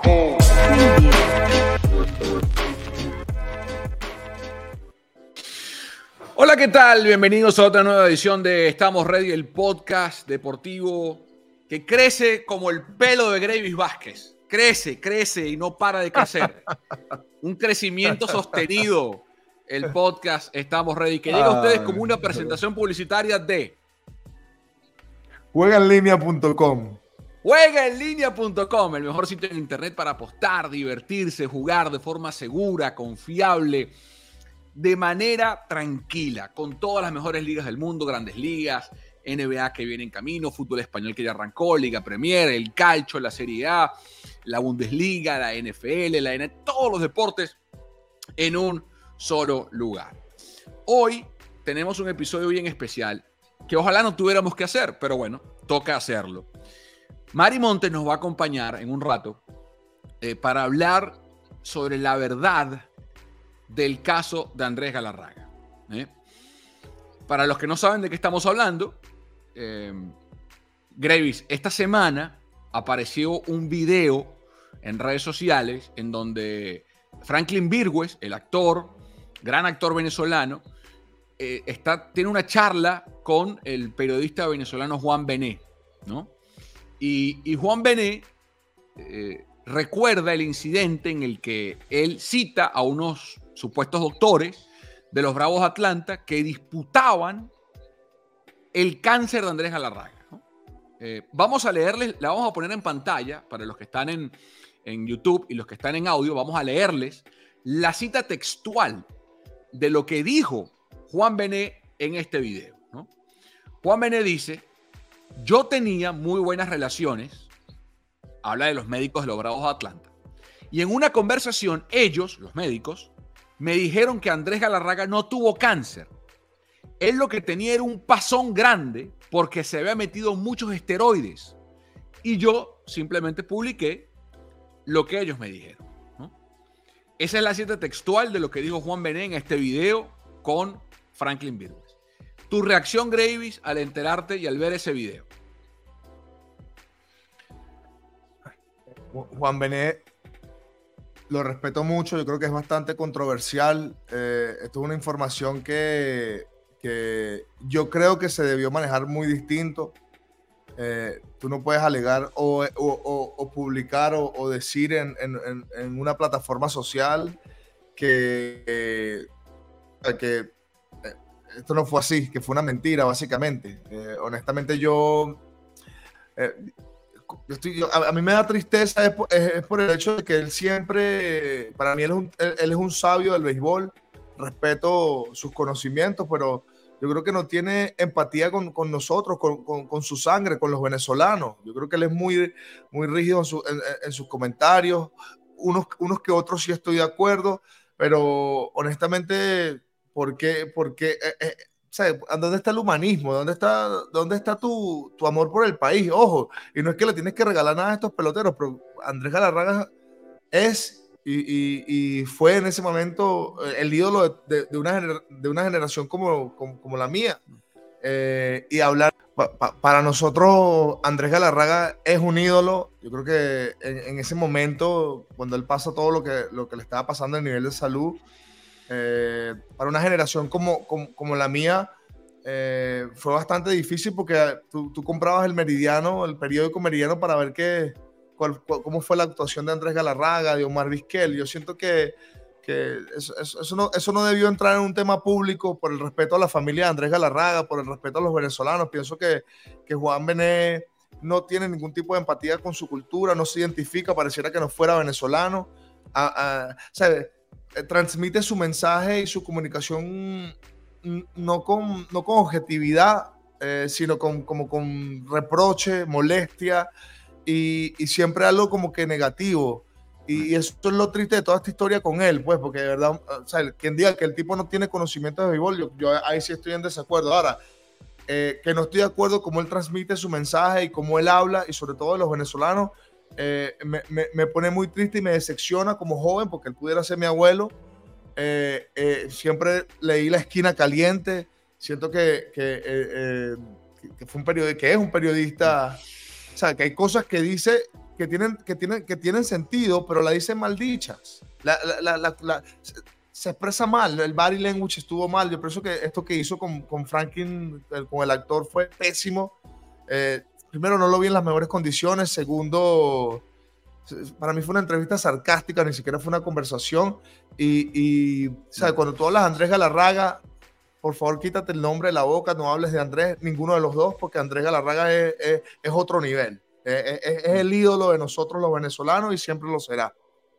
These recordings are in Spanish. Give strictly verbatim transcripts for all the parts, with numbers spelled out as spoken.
Go. Hola, ¿qué tal? Bienvenidos a otra nueva edición de Estamos Ready, el podcast deportivo que crece como el pelo de Gravis Vázquez. Crece, crece y no para de crecer. Un crecimiento sostenido. El podcast Estamos Ready, que llega a ustedes como una presentación publicitaria de juega en línea punto com. juega en línea punto com, el mejor sitio en internet para apostar, divertirse, jugar de forma segura, confiable, de manera tranquila, con todas las mejores ligas del mundo, grandes ligas, N B A que viene en camino, fútbol español que ya arrancó, Liga Premier, el calcio, la Serie A, la Bundesliga, la N F L, la N B A, todos los deportes en un solo lugar. Hoy tenemos un episodio bien especial que ojalá no tuviéramos que hacer, pero bueno, toca hacerlo. Mari Montes nos va a acompañar en un rato eh, para hablar sobre la verdad del caso de Andrés Galarraga. ¿eh? Para los que no saben de qué estamos hablando, eh, Gravis, esta semana apareció un video en redes sociales en donde Franklin Virgües, el actor, gran actor venezolano, eh, está, tiene una charla con el periodista venezolano Juan Bené, ¿no? Y, y Juan Bené eh, recuerda el incidente en el que él cita a unos supuestos doctores de los Bravos de Atlanta que disputaban el cáncer de Andrés Galarraga, ¿no? Eh, vamos a leerles, la vamos a poner en pantalla para los que están en, en YouTube y los que están en audio. Vamos a leerles la cita textual de lo que dijo Juan Bené en este video, ¿no? Juan Bené dice: yo tenía muy buenas relaciones, habla de los médicos de los Bravos de Atlanta, y en una conversación ellos, los médicos, me dijeron que Andrés Galarraga no tuvo cáncer. Él lo que tenía era un pasón grande porque se había metido muchos esteroides. Y yo simplemente publiqué lo que ellos me dijeron, ¿no? Esa es la cita textual de lo que dijo Juan Bené en este video con Franklin Virgües. Tu reacción, Gravis, al enterarte y al ver ese video. Juan Bené lo respeto mucho, yo creo que es bastante controversial. Eh, esto es una información que, que yo creo que se debió manejar muy distinto. Eh, tú no puedes alegar o, o, o, o publicar o, o decir en, en, en una plataforma social que, eh, que eh, esto no fue así, que fue una mentira, básicamente. Eh, honestamente, yo... Eh, Yo estoy, yo, a, a mí me da tristeza es por, es, es por el hecho de que él siempre, para mí él es, un, él, él es un sabio del béisbol, respeto sus conocimientos, pero yo creo que no tiene empatía con, con nosotros, con, con, con su sangre, con los venezolanos. Yo creo que él es muy, muy rígido en, su, en, en sus comentarios, unos, unos que otros sí estoy de acuerdo, pero honestamente, ¿por qué? Porque, eh, eh, ¿dónde está el humanismo? ¿Dónde está, dónde está tu, tu amor por el país? Ojo, y no es que le tienes que regalar nada a estos peloteros, pero Andrés Galarraga es y, y, y fue en ese momento el ídolo de, de, de, una, gener, de una generación como, como, como la mía. Eh, y hablar, pa, pa, para nosotros Andrés Galarraga es un ídolo. Yo creo que en, en ese momento, cuando él pasa todo lo que, lo que le estaba pasando a nivel de salud, Eh, para una generación como, como, como la mía, eh, fue bastante difícil porque tú, tú comprabas el Meridiano, el periódico Meridiano, para ver qué, cuál, cuál, cómo fue la actuación de Andrés Galarraga, de Omar Vizquel. Yo siento que, que eso, eso, eso, no, eso no debió entrar en un tema público por el respeto a la familia de Andrés Galarraga, por el respeto a los venezolanos. Pienso que, que Juan Bené no tiene ningún tipo de empatía con su cultura, no se identifica, pareciera que no fuera venezolano. A, a, ¿sabes? Transmite su mensaje y su comunicación no con, no con objetividad, eh, sino con, como con reproche, molestia y, y siempre algo como que negativo. Y, y eso es lo triste de toda esta historia con él, pues, porque de verdad, o sea, quien diga que el tipo no tiene conocimiento de béisbol, yo, yo ahí sí estoy en desacuerdo. Ahora, eh, que no estoy de acuerdo cómo él transmite su mensaje y cómo él habla, y sobre todo de los venezolanos, Eh, me, me, me pone muy triste y me decepciona como joven, porque él pudiera ser mi abuelo. Eh, eh, siempre leí La Esquina Caliente, siento que, que, eh, eh, que, fue un periodista, que es un periodista, o sea, que hay cosas que dice que tienen, que tienen, que tienen sentido, pero la dicen maldichas. La, la, la, la, la, se expresa mal, el body language estuvo mal. Yo pienso que esto que hizo con, con Franklin, con el actor, fue pésimo. Eh, primero, no lo vi en las mejores condiciones. Segundo, para mí fue una entrevista sarcástica, ni siquiera fue una conversación. Y, y ¿sabes? Cuando tú hablas de Andrés Galarraga, por favor, quítate el nombre de la boca, no hables de Andrés, ninguno de los dos, porque Andrés Galarraga es, es, es otro nivel. Es, es, es el ídolo de nosotros los venezolanos y siempre lo será.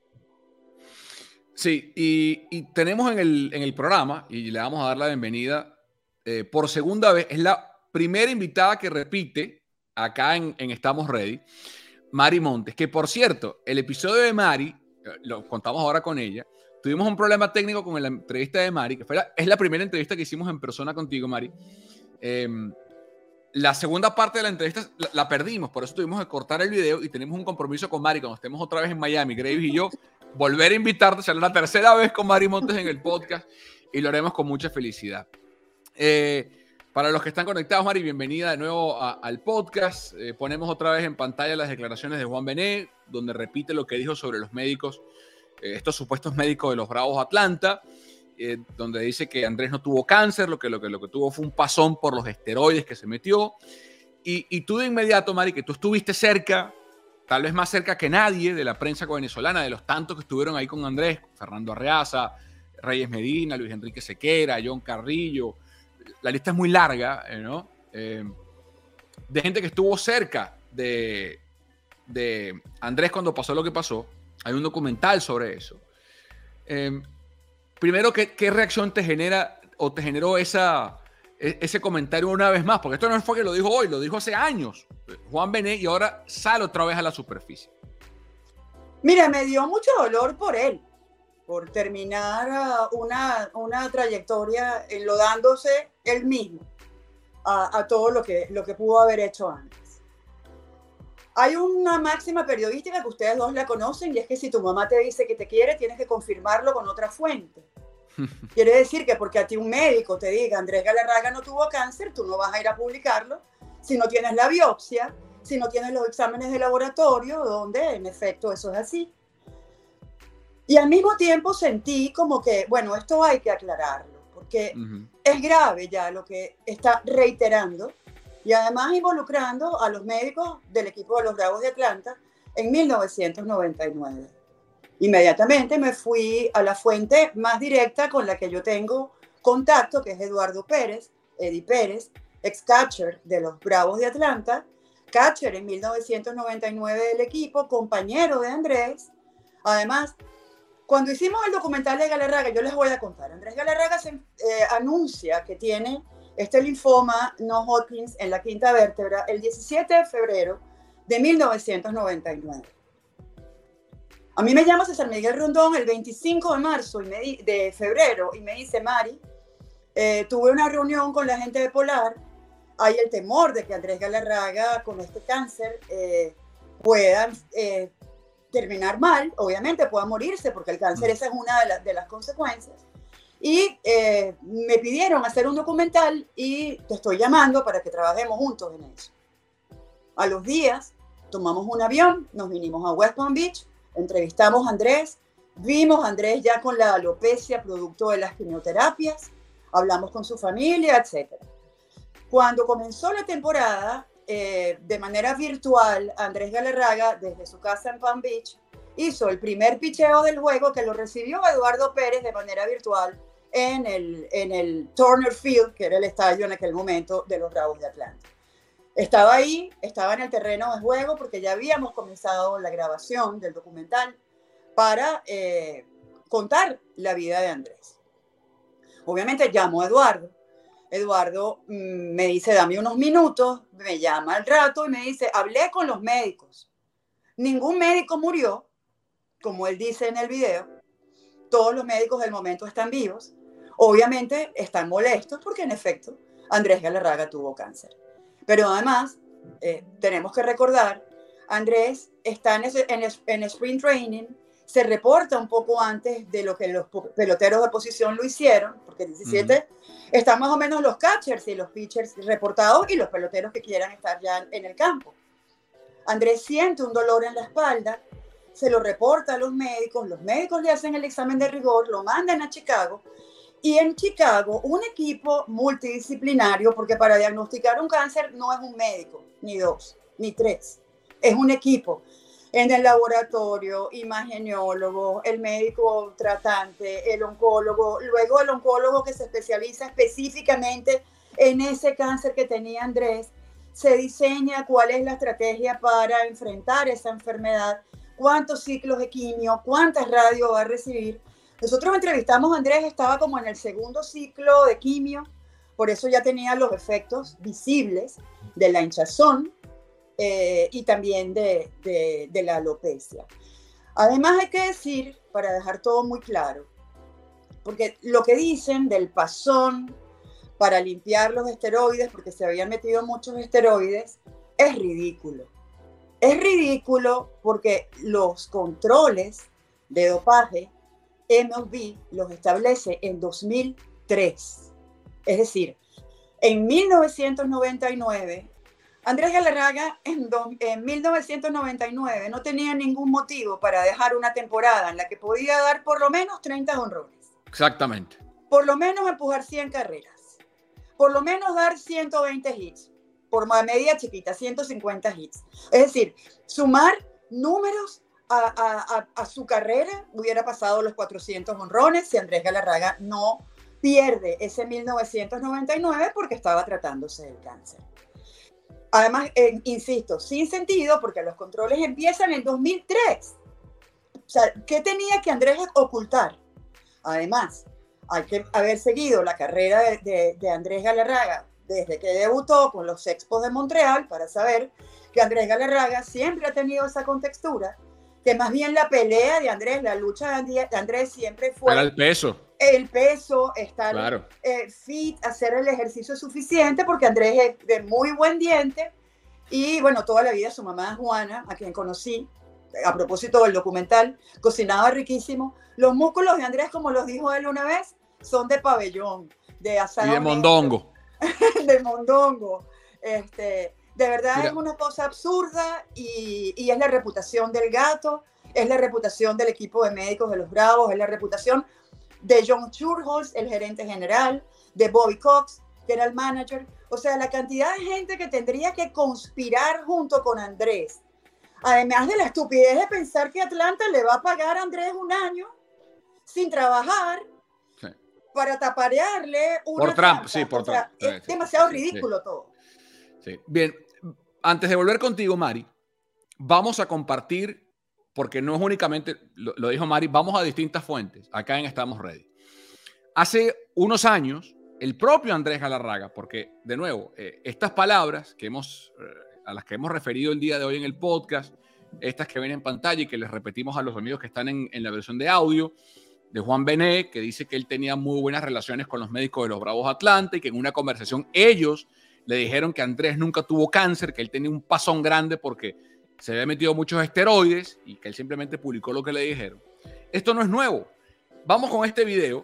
Sí, y, y tenemos en el, en el programa, y le vamos a dar la bienvenida eh, por segunda vez, es la primera invitada que repite acá en, en Estamos Ready, Mari Montes, que por cierto, el episodio de Mari, lo contamos ahora con ella, tuvimos un problema técnico con la entrevista de Mari, que fue la, es la primera entrevista que hicimos en persona contigo, Mari. Eh, la segunda parte de la entrevista la, la perdimos, por eso tuvimos que cortar el video y tenemos un compromiso con Mari cuando estemos otra vez en Miami, Graves y yo, volver a invitarte, será la tercera vez con Mari Montes en el podcast y lo haremos con mucha felicidad. Eh, para los que están conectados, Mari, bienvenida de nuevo a, al podcast. Eh, ponemos otra vez en pantalla las declaraciones de Juan Bené, donde repite lo que dijo sobre los médicos, eh, estos supuestos médicos de los Bravos de Atlanta, eh, donde dice que Andrés no tuvo cáncer, lo que, lo, que, lo que tuvo fue un pasón por los esteroides que se metió. Y, y tú de inmediato, Mari, que tú estuviste cerca, tal vez más cerca que nadie de la prensa venezolana, de los tantos que estuvieron ahí con Andrés, Fernando Arreaza, Reyes Medina, Luis Enrique Sequera, John Carrillo, la lista es muy larga, ¿no? Eh, de gente que estuvo cerca de, de Andrés cuando pasó lo que pasó. Hay un documental sobre eso. Eh, primero, ¿qué, ¿qué reacción te genera o te generó esa, ese comentario una vez más? Porque esto no fue que lo dijo hoy, lo dijo hace años Juan Bené y ahora sale otra vez a la superficie. Mira, me dio mucho dolor por él, por terminar una, una trayectoria enlodándose él mismo a, a todo lo que, lo que pudo haber hecho antes. Hay una máxima periodística que ustedes dos la conocen y es que si tu mamá te dice que te quiere, tienes que confirmarlo con otra fuente. Quiere decir que porque a ti un médico te diga Andrés Galarraga no tuvo cáncer, tú no vas a ir a publicarlo si no tienes la biopsia, si no tienes los exámenes de laboratorio, donde en efecto eso es así. Y al mismo tiempo sentí como que, bueno, esto hay que aclararlo, porque uh-huh. es grave ya lo que está reiterando y además involucrando a los médicos del equipo de los Bravos de Atlanta en mil novecientos noventa y nueve. Inmediatamente me fui a la fuente más directa con la que yo tengo contacto, que es Eduardo Pérez, Eddie Pérez, ex catcher de los Bravos de Atlanta, catcher en mil novecientos noventa y nueve del equipo, compañero de Andrés. Además, cuando hicimos el documental de Galarraga, yo les voy a contar, Andrés Galarraga se, eh, anuncia que tiene este linfoma no Hodgkin en la quinta vértebra el diecisiete de febrero de mil novecientos noventa y nueve. A mí me llama César Miguel Rondón el veinticinco de marzo y me di, de febrero y me dice, Mari, eh, tuve una reunión con la gente de Polar, hay el temor de que Andrés Galarraga con este cáncer eh, pueda eh, terminar mal, obviamente pueda morirse porque el cáncer esa es una de, la, de las consecuencias. Y eh, me pidieron hacer un documental y te estoy llamando para que trabajemos juntos en eso. A los días tomamos un avión, nos vinimos a West Palm Beach, entrevistamos a Andrés, vimos a Andrés ya con la alopecia producto de las quimioterapias, hablamos con su familia, etcétera. Cuando comenzó la temporada, eh, de manera virtual, Andrés Galarraga, desde su casa en Palm Beach, hizo el primer picheo del juego que lo recibió Eduardo Pérez de manera virtual en el, en el Turner Field, que era el estadio en aquel momento de los Bravos de Atlanta. Estaba ahí, estaba en el terreno de juego porque ya habíamos comenzado la grabación del documental para eh, contar la vida de Andrés. Obviamente llamo a Eduardo. Eduardo mmm, me dice, dame unos minutos, me llama al rato y me dice, hablé con los médicos. Ningún médico murió, como él dice en el video. Todos los médicos del momento están vivos. Obviamente están molestos porque en efecto Andrés Galarraga tuvo cáncer. Pero además, eh, tenemos que recordar, Andrés está en, ese, en, en Spring Training, se reporta un poco antes de lo que los peloteros de posición lo hicieron, porque el diecisiete uh-huh. están más o menos los catchers y los pitchers reportados y los peloteros que quieran estar ya en el campo. Andrés siente un dolor en la espalda, se lo reporta a los médicos, los médicos le hacen el examen de rigor, lo mandan a Chicago, y en Chicago un equipo multidisciplinario, porque para diagnosticar un cáncer no es un médico, ni dos, ni tres, es un equipo. En el laboratorio, imagenólogo, el médico tratante, el oncólogo, luego el oncólogo que se especializa específicamente en ese cáncer que tenía Andrés, se diseña cuál es la estrategia para enfrentar esa enfermedad, cuántos ciclos de quimio, cuántas radios va a recibir. Nosotros entrevistamos a Andrés, estaba como en el segundo ciclo de quimio, por eso ya tenía los efectos visibles de la hinchazón eh, y también de, de, de la alopecia. Además hay que decir, para dejar todo muy claro, porque lo que dicen del pasón para limpiar los esteroides, porque se habían metido muchos esteroides, es ridículo. Es ridículo porque los controles de dopaje M L B los establece en dos mil tres. Es decir, en mil novecientos noventa y nueve, Andrés Galarraga en, do, en mil novecientos noventa y nueve no tenía ningún motivo para dejar una temporada en la que podía dar por lo menos treinta jonrones. Exactamente. Por lo menos empujar cien carreras. Por lo menos dar ciento veinte hits. Por medida chiquita, ciento cincuenta hits. Es decir, sumar números a, a, a, a su carrera, hubiera pasado los cuatrocientos jonrones si Andrés Galarraga no pierde ese mil novecientos noventa y nueve porque estaba tratándose del cáncer. Además, eh, insisto, sin sentido porque los controles empiezan en dos mil tres. O sea, ¿qué tenía que Andrés ocultar? Además, hay que haber seguido la carrera de, de, de Andrés Galarraga desde que debutó con los Expos de Montreal para saber que Andrés Galarraga siempre ha tenido esa contextura, que más bien la pelea de Andrés, la lucha de Andrés siempre fue era el peso. El peso, estar claro. eh, fit, hacer el ejercicio suficiente, porque Andrés es de muy buen diente y bueno, toda la vida su mamá Juana, a quien conocí, a propósito del documental, cocinaba riquísimo. Los músculos de Andrés, como los dijo él una vez, son de pabellón, de asado. Y de mondongo. de mondongo. Este, de verdad Mira. Es una cosa absurda y, y es la reputación del gato, es la reputación del equipo de médicos de los Bravos, es la reputación de John Schuerholz, el gerente general, de Bobby Cox, que era el manager. O sea, la cantidad de gente que tendría que conspirar junto con Andrés. Además de la estupidez de pensar que Atlanta le va a pagar a Andrés un año sin trabajar sí. para taparearle una por Trump, sí, por o sea, Trump. Es sí, demasiado sí, ridículo sí. todo. Sí. Bien, antes de volver contigo, Mari, vamos a compartir, porque no es únicamente, lo, lo dijo Mari, vamos a distintas fuentes, acá en Estamos Ready. Hace unos años, el propio Andrés Galarraga, porque, de nuevo, eh, estas palabras que hemos... Eh, a las que hemos referido el día de hoy en el podcast, estas que ven en pantalla y que les repetimos a los amigos que están en, en la versión de audio, de Juan Bené, que dice que él tenía muy buenas relaciones con los médicos de los Bravos Atlanta y que en una conversación ellos le dijeron que Andrés nunca tuvo cáncer, que él tenía un pasón grande porque se había metido muchos esteroides y que él simplemente publicó lo que le dijeron. Esto no es nuevo. Vamos con este video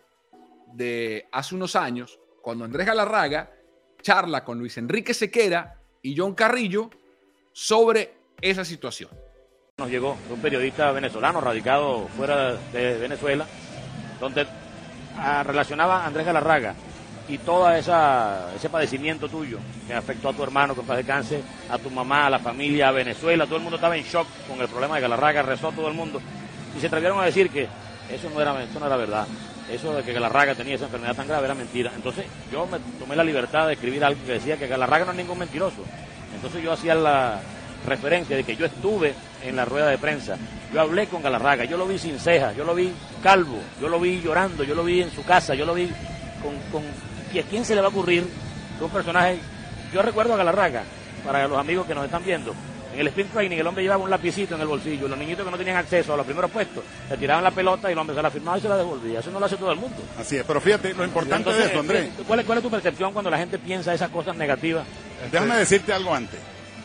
de hace unos años, cuando Andrés Galarraga charla con Luis Enrique Sequera y John Carrillo sobre esa situación. Nos llegó de un periodista venezolano radicado fuera de Venezuela, donde ah, relacionaba a Andrés Galarraga y todo esa, ese padecimiento tuyo que afectó a tu hermano con paz de cáncer, a tu mamá, a la familia, a Venezuela. Todo el mundo estaba en shock con el problema de Galarraga, rezó todo el mundo y se atrevieron a decir que eso no era, eso no era verdad. Eso de que Galarraga tenía esa enfermedad tan grave era mentira. Entonces yo me tomé la libertad de escribir algo que decía que Galarraga no es ningún mentiroso. Entonces yo hacía la referencia de que yo estuve en la rueda de prensa, yo hablé con Galarraga, yo lo vi sin cejas, yo lo vi calvo, yo lo vi llorando, yo lo vi en su casa, yo lo vi con... con ¿y a quién se le va a ocurrir que un personaje... Yo recuerdo a Galarraga, para los amigos que nos están viendo, en el sprint training el hombre llevaba un lapicito en el bolsillo, los niñitos que no tenían acceso a los primeros puestos, le tiraban la pelota y el hombre se la firmaba y se la devolvía. Eso no lo hace todo el mundo. Así es, pero fíjate, lo importante Entonces, de esto, Andrés. ¿cuál es, ¿Cuál es tu percepción cuando la gente piensa esas cosas negativas? Déjame decirte algo antes.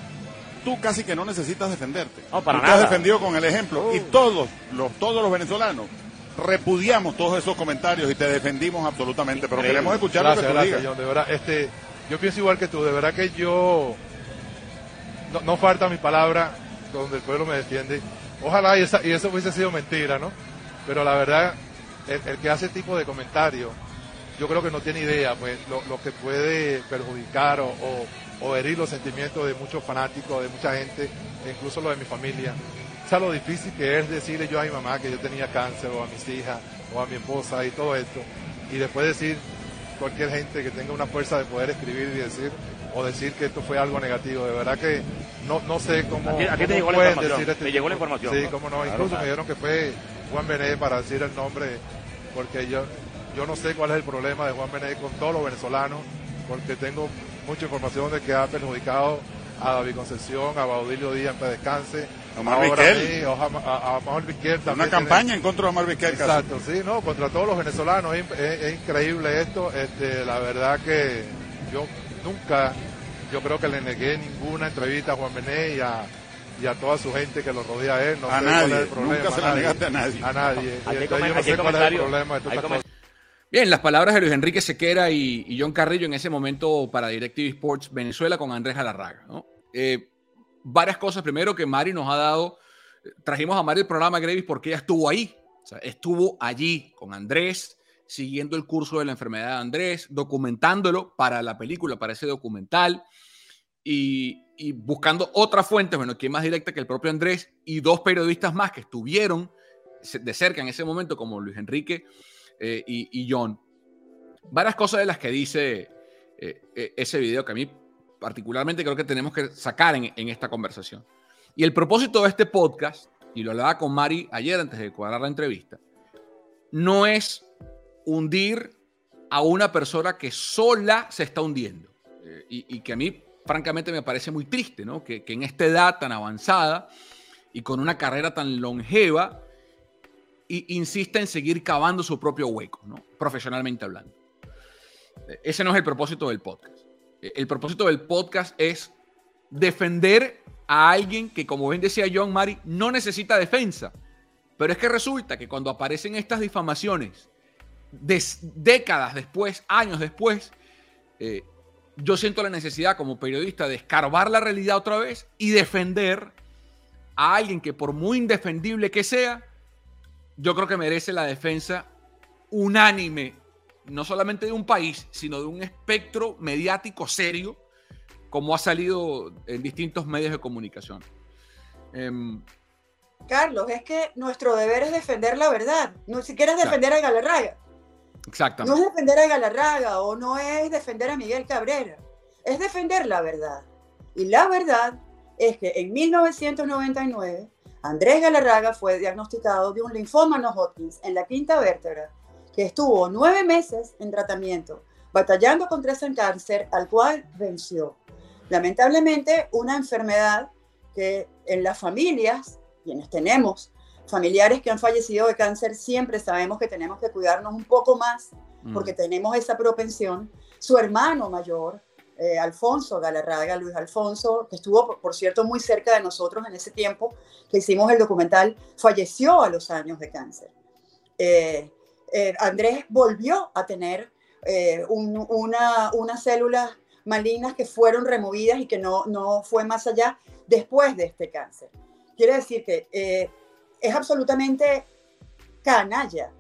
Tú casi que no necesitas defenderte. No, para Tú nada. te has defendido con el ejemplo. Uh. Y todos los, todos los venezolanos repudiamos todos esos comentarios y te defendimos absolutamente. Pero Increíble. Queremos escuchar gracias, lo que tú gracias, digas. John, de verdad, este, yo pienso igual que tú. De verdad que yo... No, no falta mi palabra donde el pueblo me defiende. Ojalá y, esa, y eso hubiese sido mentira, ¿no? Pero la verdad, el, el que hace ese tipo de comentarios, yo creo que no tiene idea, pues, lo, lo que puede perjudicar o, o, o herir los sentimientos de muchos fanáticos, de mucha gente, e incluso los de mi familia. O sea, lo difícil que es decirle yo a mi mamá que yo tenía cáncer, o a mis hijas, o a mi esposa, y todo esto, y después decir cualquier gente que tenga una fuerza de poder escribir y decir, o decir que esto fue algo negativo. De verdad que no, no sé cómo, ¿A ti te cómo llegó la pueden información? decir este ¿Te llegó la tipo. información? Sí, ¿no? cómo no. Claro, Incluso claro. me dijeron que fue Juan Benet para decir el nombre, porque yo, yo no sé cuál es el problema de Juan Benet con todos los venezolanos, porque tengo mucha información de que ha perjudicado a David Concepción, a Baudilio Díaz, en paz descanse, A Omar ahora Vizquel. a mí, a, a, a Omar Vizquel Una también campaña tiene- en contra de Omar Vizquel. casi. Exacto, sí, no, contra todos los venezolanos, es, es- es increíble esto. Este, la verdad que yo nunca, yo creo que le negué ninguna entrevista a Juan Benet y a, y a toda su gente que lo rodea a él. No A sé nadie, cuál es el problema. nunca se la negaste a nadie. A nadie. Aquí hay Entonces, comen- yo no aquí sé hay cuál es el comentarios, problema de todas hay estas comen- cosas. Bien, las palabras de Luis Enrique Sequera y, y John Carrillo en ese momento para DirecTV Sports Venezuela con Andrés Galarraga, ¿no? Eh, varias cosas. Primero, que Mari nos ha dado, trajimos a Mari el programa Gravis porque ella estuvo ahí, o sea, estuvo allí con Andrés, siguiendo el curso de la enfermedad de Andrés, documentándolo para la película, para ese documental, y, y buscando otras fuentes, bueno, ¿quién más directa que el propio Andrés? Y dos periodistas más que estuvieron de cerca en ese momento, como Luis Enrique eh, y, y John. Varias cosas de las que dice eh, eh, ese video que a mí particularmente creo que tenemos que sacar en, en esta conversación. Y el propósito de este podcast, y lo hablaba con Mari ayer antes de cuadrar la entrevista, no es hundir a una persona que sola se está hundiendo. Eh, y, y que a mí, francamente, me parece muy triste, ¿no? Que, que en esta edad tan avanzada y con una carrera tan longeva, y insista en seguir cavando su propio hueco, ¿no? Profesionalmente hablando. Ese no es el propósito del podcast. El propósito del podcast es defender a alguien que, como bien decía John, Mari, no necesita defensa. Pero es que resulta que cuando aparecen estas difamaciones, des, décadas después, años después, eh, yo siento la necesidad como periodista de escarbar la realidad otra vez y defender a alguien que, por muy indefendible que sea, yo creo que merece la defensa unánime, no solamente de un país, sino de un espectro mediático serio, como ha salido en distintos medios de comunicación. Eh, Carlos, es que nuestro deber es defender la verdad, no siquiera es Exacto. defender a Galarraga. exactamente. No es defender a Galarraga o no es defender a Miguel Cabrera, es defender la verdad. Y la verdad es que en mil novecientos noventa y nueve Andrés Galarraga fue diagnosticado de un linfoma no Hodgkin en la quinta vértebra, que estuvo nueve meses en tratamiento, batallando contra ese cáncer al cual venció. Lamentablemente, una enfermedad que en las familias, quienes tenemos familiares que han fallecido de cáncer, siempre sabemos que tenemos que cuidarnos un poco más porque mm. tenemos esa propensión. Su hermano mayor, eh, Alfonso Galarraga, Luis Alfonso, que estuvo, por, por cierto, muy cerca de nosotros en ese tiempo que hicimos el documental, falleció a los años de cáncer. Eh, eh, Andrés volvió a tener eh, un, una, unas células malignas que fueron removidas y que no, no fue más allá después de este cáncer. Quiere decir que eh, es absolutamente canalla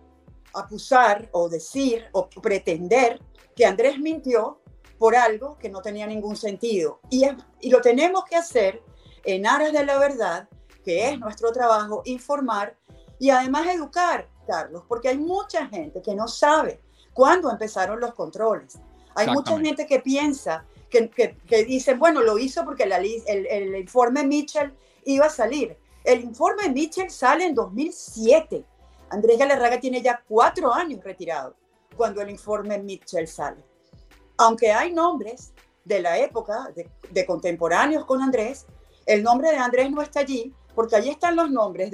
acusar o decir o pretender que Andrés mintió por algo que no tenía ningún sentido. Y, es, y lo tenemos que hacer en aras de la verdad, que es nuestro trabajo, informar y además educar, Carlos, porque hay mucha gente que no sabe cuándo empezaron los controles. Hay mucha gente que piensa, que, que, que dicen, bueno, lo hizo porque la, el, el informe Mitchell iba a salir. El informe Mitchell sale en dos mil siete. Andrés Galarraga tiene ya cuatro años retirado cuando el informe Mitchell sale. Aunque hay nombres de la época, de, de contemporáneos con Andrés, el nombre de Andrés no está allí porque allí están los nombres de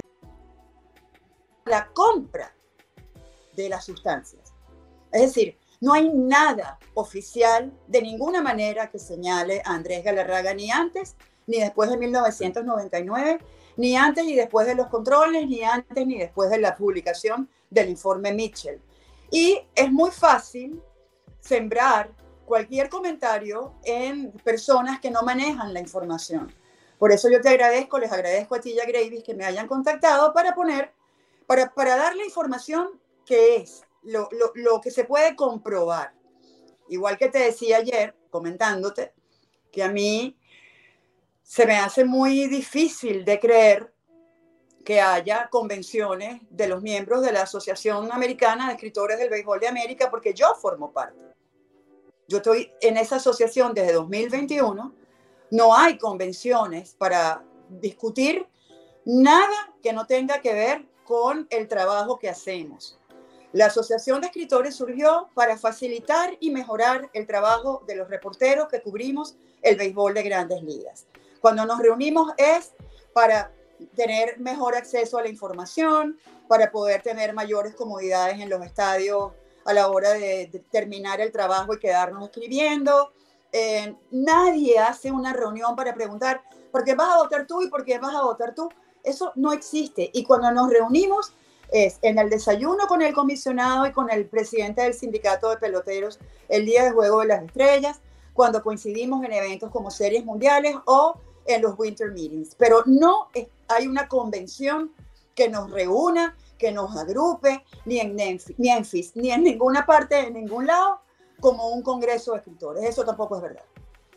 la compra de las sustancias. Es decir, no hay nada oficial de ninguna manera que señale a Andrés Galarraga ni antes ni después de mil novecientos noventa y nueve, ni antes ni después de los controles, ni antes ni después de la publicación del informe Mitchell. Y es muy fácil sembrar cualquier comentario en personas que no manejan la información. Por eso yo te agradezco, les agradezco a ti y a Gravis que me hayan contactado para poner, para, para dar la información que es, lo, lo, lo que se puede comprobar. Igual que te decía ayer, comentándote, que a mí se me hace muy difícil de creer que haya convenciones de los miembros de la Asociación Americana de Escritores del Béisbol de América, porque yo formo parte. Yo estoy en esa asociación desde dos mil veintiuno. No hay convenciones para discutir nada que no tenga que ver con el trabajo que hacemos. La Asociación de Escritores surgió para facilitar y mejorar el trabajo de los reporteros que cubrimos el béisbol de Grandes Ligas. Cuando nos reunimos es para tener mejor acceso a la información, para poder tener mayores comodidades en los estadios a la hora de, de terminar el trabajo y quedarnos escribiendo. Eh, nadie hace una reunión para preguntar ¿por qué vas a votar tú y por qué vas a votar tú? Eso no existe. Y cuando nos reunimos es en el desayuno con el comisionado y con el presidente del sindicato de peloteros el día del Juego de las Estrellas, cuando coincidimos en eventos como series mundiales o en los winter meetings. Pero no es, hay una convención que nos reúna, que nos agrupe, ni en Memphis, ni en ninguna parte, en ningún lado, como un congreso de escritores. Eso tampoco es verdad.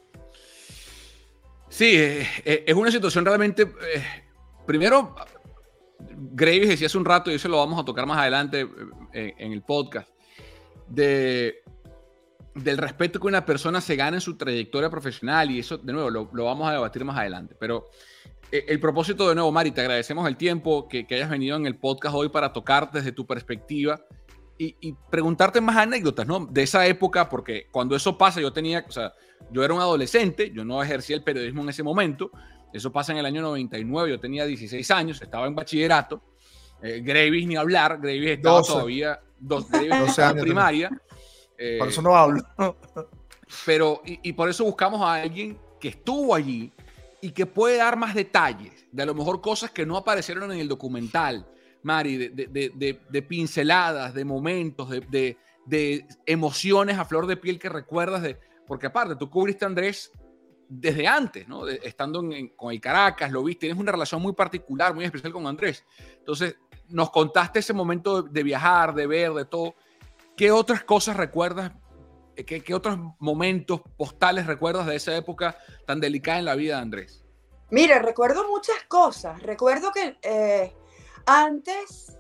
Sí, eh, es una situación realmente... Eh, primero, Gravis decía hace un rato, y eso lo vamos a tocar más adelante eh, en el podcast, de, del respeto que una persona se gana en su trayectoria profesional, y eso, de nuevo, lo, lo vamos a debatir más adelante. Pero eh, el propósito, de nuevo, Mari, te agradecemos el tiempo que, que hayas venido en el podcast hoy para tocar desde tu perspectiva y, y preguntarte más anécdotas, ¿no? De esa época, porque cuando eso pasa, yo tenía, o sea, yo era un adolescente, yo no ejercía el periodismo en ese momento. Eso pasa en el año noventa y nueve, yo tenía dieciséis años, estaba en bachillerato. Eh, Gravis ni hablar, Gravis estaba doce. Todavía dos, Gravis doce años en primaria. Eh, por eso no hablo. pero, y, y por eso buscamos a alguien que estuvo allí y que puede dar más detalles, de a lo mejor cosas que no aparecieron en el documental, Mari, de, de, de, de, de pinceladas, de momentos, de, de, de emociones a flor de piel que recuerdas, de, porque aparte tú cubriste a Andrés desde antes, ¿no? De, estando en, en, con el Caracas, lo viste, tienes una relación muy particular, muy especial con Andrés. Entonces, nos contaste ese momento de, de viajar, de ver, de todo. ¿Qué otras cosas recuerdas? ¿Qué, qué otros momentos postales recuerdas de esa época tan delicada en la vida de Andrés? Mira, recuerdo muchas cosas. Recuerdo que eh, antes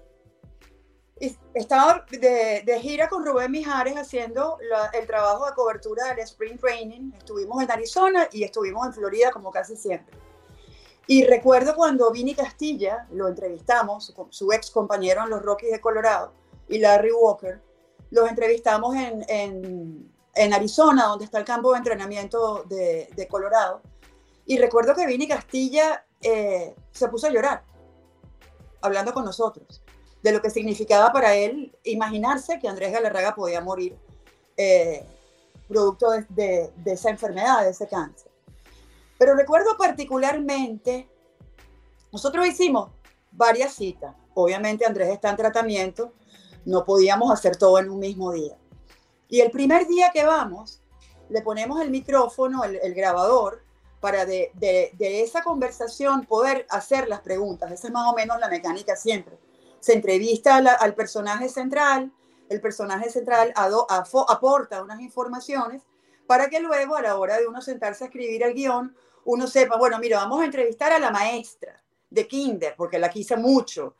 estaba de, de gira con Rubén Mijares haciendo la, el trabajo de cobertura del Spring Training. Estuvimos en Arizona y estuvimos en Florida como casi siempre. Y recuerdo cuando Vinny Castilla, lo entrevistamos, su ex compañero en los Rockies de Colorado, y Larry Walker, los entrevistamos en, en, en Arizona, donde está el campo de entrenamiento de, de Colorado. Y recuerdo que Vinny Castilla eh, se puso a llorar, hablando con nosotros, de lo que significaba para él imaginarse que Andrés Galarraga podía morir eh, producto de, de, de esa enfermedad, de ese cáncer. Pero recuerdo particularmente, nosotros hicimos varias citas. Obviamente Andrés está en tratamiento, no podíamos hacer todo en un mismo día. Y el primer día que vamos, le ponemos el micrófono, el, el grabador, para de, de, de esa conversación poder hacer las preguntas. Esa es más o menos la mecánica siempre. Se entrevista a la, al personaje central, el personaje central ado, afo, aporta unas informaciones para que luego a la hora de uno sentarse a escribir el guión, uno sepa, bueno, mira, vamos a entrevistar a la maestra de kinder, porque la quise mucho,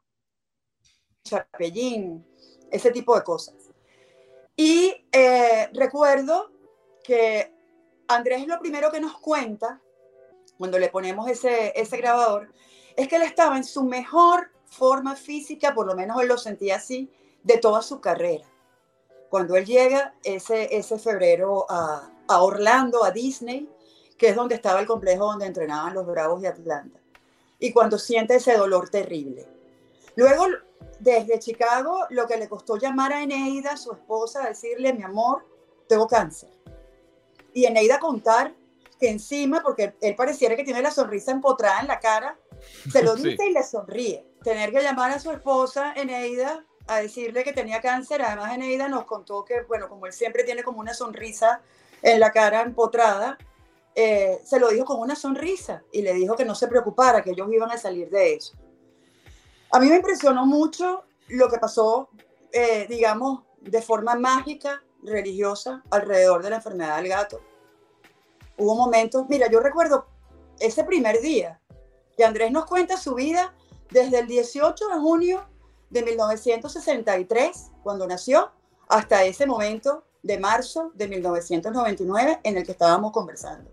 Chapellín, ese tipo de cosas. Y eh, recuerdo que Andrés lo primero que nos cuenta, cuando le ponemos ese, ese grabador, es que él estaba en su mejor forma física, por lo menos él lo sentía así, de toda su carrera. Cuando él llega ese, ese febrero a, a Orlando, a Disney, que es donde estaba el complejo donde entrenaban los Bravos de Atlanta, y cuando siente ese dolor terrible. Luego, desde Chicago, lo que le costó llamar a Eneida, su esposa, a decirle, mi amor, tengo cáncer. Y Eneida contar que encima, porque él pareciera que tiene la sonrisa empotrada en la cara, se lo dice sí. Y le sonríe. Tener que llamar a su esposa, Eneida, a decirle que tenía cáncer. Además, Eneida nos contó que, bueno, como él siempre tiene como una sonrisa en la cara empotrada, eh, se lo dijo con una sonrisa y le dijo que no se preocupara, que ellos iban a salir de eso. A mí me impresionó mucho lo que pasó, eh, digamos, de forma mágica, religiosa, alrededor de la enfermedad del gato. Hubo momentos, mira, yo recuerdo ese primer día que Andrés nos cuenta su vida desde el dieciocho de junio de mil novecientos sesenta y tres, cuando nació, hasta ese momento de marzo de mil novecientos noventa y nueve en el que estábamos conversando.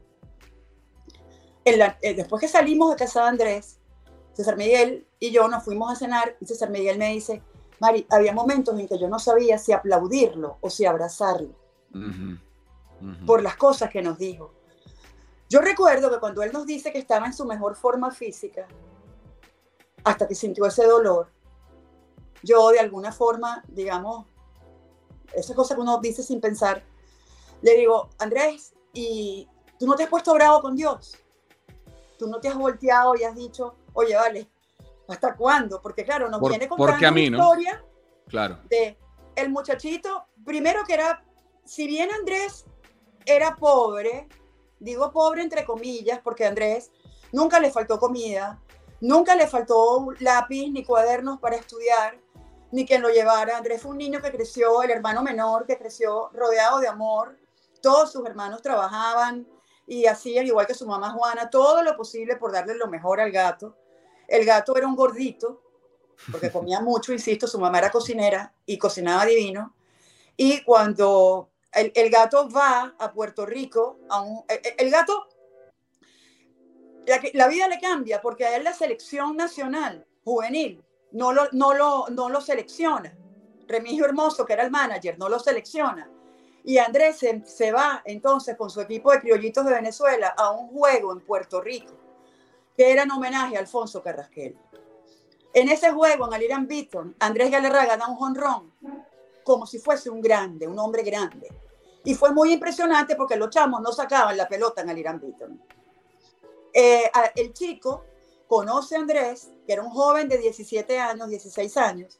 En la, eh, después que salimos de casa de Andrés, César Miguel y yo nos fuimos a cenar y César Miguel me dice, Mari, había momentos en que yo no sabía si aplaudirlo o si abrazarlo uh-huh. Uh-huh. por las cosas que nos dijo. Yo recuerdo que cuando él nos dice que estaba en su mejor forma física, hasta que sintió ese dolor, yo de alguna forma, digamos, esa cosa que uno dice sin pensar, le digo, Andrés, ¿y tú no te has puesto bravo con Dios? ¿Tú no te has volteado y has dicho, oye, vale, ¿hasta cuándo? Porque claro, nos Por, viene contando porque a mí, una ¿no? historia claro. de el muchachito, primero que era, si bien Andrés era pobre, digo pobre entre comillas, porque a Andrés nunca le faltó comida, nunca le faltó lápiz ni cuadernos para estudiar, ni quien lo llevara. Andrés fue un niño que creció, el hermano menor que creció rodeado de amor. Todos sus hermanos trabajaban y hacían, igual que su mamá Juana, todo lo posible por darle lo mejor al gato. El gato era un gordito, porque comía mucho, insisto, su mamá era cocinera y cocinaba divino. Y cuando el, el gato va a Puerto Rico, a un, el, el gato, la, la vida le cambia, porque a él la selección nacional juvenil no lo, no lo, no lo selecciona. Remigio Hermoso, que era el manager, no lo selecciona. Y Andrés se, se va entonces con su equipo de criollitos de Venezuela a un juego en Puerto Rico, que era en homenaje a Alfonso Carrasquel. En ese juego, en Al-Irán Beaton, Andrés Galarraga da un jonrón como si fuese un grande, un hombre grande. Y fue muy impresionante porque los chamos no sacaban la pelota en Al-Irán Beaton. Eh, el chico conoce a Andrés, que era un joven de diecisiete años, dieciséis años,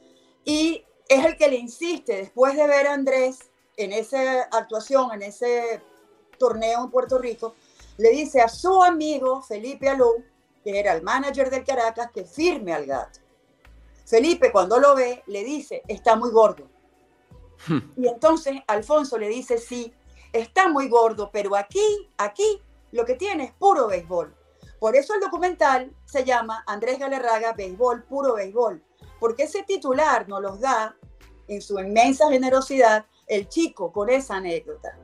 y es el que le insiste, después de ver a Andrés en esa actuación, en ese torneo en Puerto Rico, le dice a su amigo Felipe Alou, que era el manager del Caracas, que firme al gato. Felipe, cuando lo ve, le dice, está muy gordo. Hmm. Y entonces Alfonso le dice, sí, está muy gordo, pero aquí, aquí, lo que tiene es puro béisbol. Por eso el documental se llama Andrés Galarraga, béisbol, puro béisbol. Porque ese titular nos los da, en su inmensa generosidad, el chico con esa anécdota.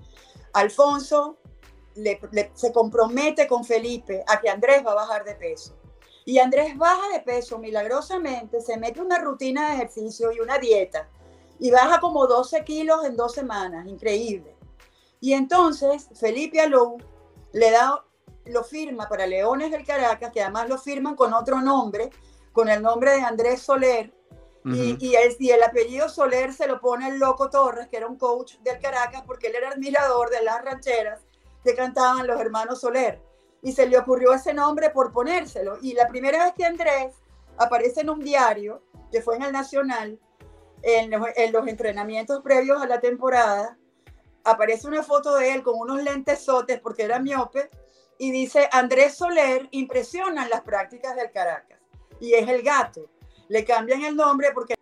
Alfonso le, le, se compromete con Felipe a que Andrés va a bajar de peso. Y Andrés baja de peso milagrosamente, se mete una rutina de ejercicio y una dieta. Y baja como doce kilos en dos semanas, increíble. Y entonces Felipe Alou le da, lo firma para Leones del Caracas, que además lo firman con otro nombre, con el nombre de Andrés Soler. Uh-huh. y, y, el, y el apellido Soler se lo pone el Loco Torres, que era un coach del Caracas, porque él era admirador de las rancheras que cantaban los hermanos Soler. Y se le ocurrió ese nombre por ponérselo. Y la primera vez que Andrés aparece en un diario, que fue en el Nacional, en los, en los entrenamientos previos a la temporada, aparece una foto de él con unos lentesotes porque era miope y dice, Andrés Soler impresiona en las prácticas del Caracas. Y es el gato. Le cambian el nombre porque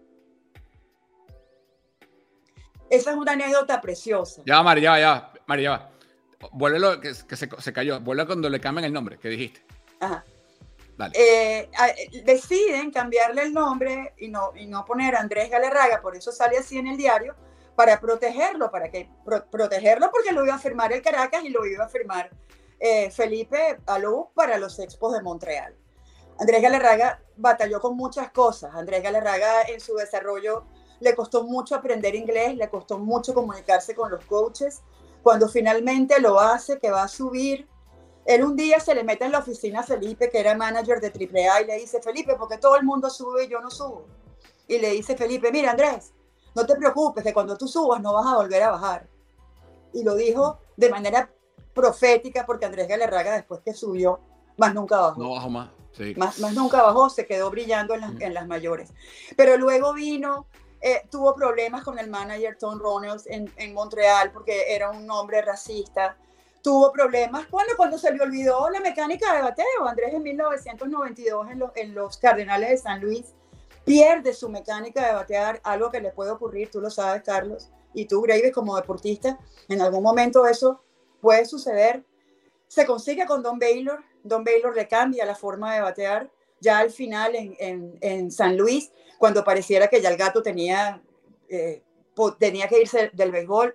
esa es una anécdota preciosa. Ya, Mari, ya, ya, Mari, ya. Vuélvelo, que, que se, se cayó. Vuelve cuando le cambian el nombre, que dijiste. Ajá. Dale. Eh, deciden cambiarle el nombre y no, y no poner Andrés Galarraga, por eso sale así en el diario, para protegerlo, para que pro, protegerlo porque lo iba a firmar el Caracas y lo iba a firmar eh, Felipe Alou para los Expos de Montreal. Andrés Galarraga batalló con muchas cosas. Andrés Galarraga en su desarrollo le costó mucho aprender inglés, le costó mucho comunicarse con los coaches. Cuando finalmente lo hace, que va a subir, él un día se le mete en la oficina a Felipe, que era manager de triple A, y le dice, Felipe, porque todo el mundo sube y yo no subo. Y le dice Felipe, mira Andrés, no te preocupes, que cuando tú subas no vas a volver a bajar. Y lo dijo de manera profética, porque Andrés Galarraga, después que subió, más nunca bajó. No bajó más. Sí. Más, más nunca bajó, se quedó brillando en las, en las mayores. Pero luego vino, eh, tuvo problemas con el manager Tom Ronalds en, en Montreal, porque era un hombre racista. tuvo problemas cuando, cuando se le olvidó la mecánica de bateo. Andrés en mil novecientos noventa y dos en los, en los Cardenales de San Luis pierde su mecánica de batear, algo que le puede ocurrir, tú lo sabes, Carlos, y tú, Graves, como deportista, en algún momento eso puede suceder. Se consigue con Don Baylor, Don Baylor le cambia la forma de batear, ya al final en, en, en San Luis, cuando pareciera que ya el gato tenía, eh, tenía que irse del béisbol,